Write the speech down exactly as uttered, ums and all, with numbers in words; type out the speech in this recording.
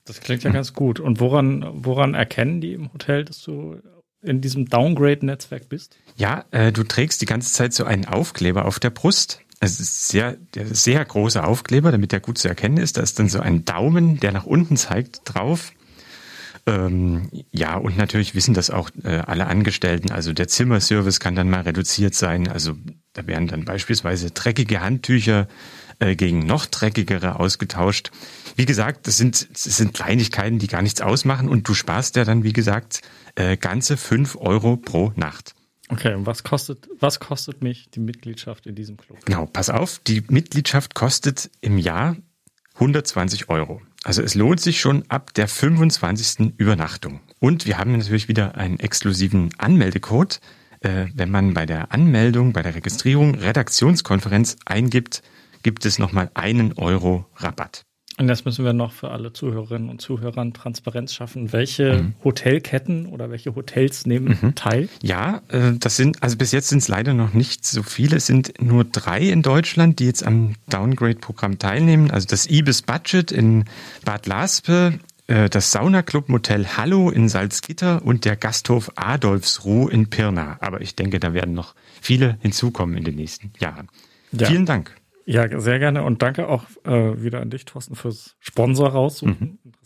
Das klingt ja ganz gut. Und woran, woran erkennen die im Hotel, dass du in diesem Downgrade-Netzwerk bist? Ja, äh, du trägst die ganze Zeit so einen Aufkleber auf der Brust. Es ist sehr, der sehr große Aufkleber, damit der gut zu erkennen ist. Da ist dann so ein Daumen, der nach unten zeigt, drauf. Ähm, ja, und natürlich wissen das auch äh, alle Angestellten. Also der Zimmerservice kann dann mal reduziert sein. Also da werden dann beispielsweise dreckige Handtücher äh, gegen noch dreckigere ausgetauscht. Wie gesagt, das sind, das sind Kleinigkeiten, die gar nichts ausmachen. Und du sparst ja dann, wie gesagt, äh, ganze fünf Euro pro Nacht. Okay, und was kostet, was kostet mich die Mitgliedschaft in diesem Club? Genau, pass auf, die Mitgliedschaft kostet im Jahr hundertzwanzig Euro. Also es lohnt sich schon ab der fünfundzwanzigsten Übernachtung. Und wir haben natürlich wieder einen exklusiven Anmeldecode. Äh, wenn man bei der Anmeldung, bei der Registrierung Redaktionskonferenz eingibt, gibt es nochmal einen Euro Rabatt. Und jetzt müssen wir noch für alle Zuhörerinnen und Zuhörern Transparenz schaffen. Welche mhm. Hotelketten oder welche Hotels nehmen mhm. teil? Ja, äh, das sind, also bis jetzt sind es leider noch nicht so viele. Es sind nur drei in Deutschland, die jetzt am Downgrade-Programm teilnehmen. Also das Ibis Budget in Bad Laspe, äh, das Saunaclub Motel Hallo in Salzgitter und der Gasthof Adolfsruh in Pirna. Aber ich denke, da werden noch viele hinzukommen in den nächsten Jahren. Ja. Vielen Dank. Ja, sehr gerne und danke auch äh, wieder an dich, Thorsten, fürs Sponsor raussuchen. Mhm.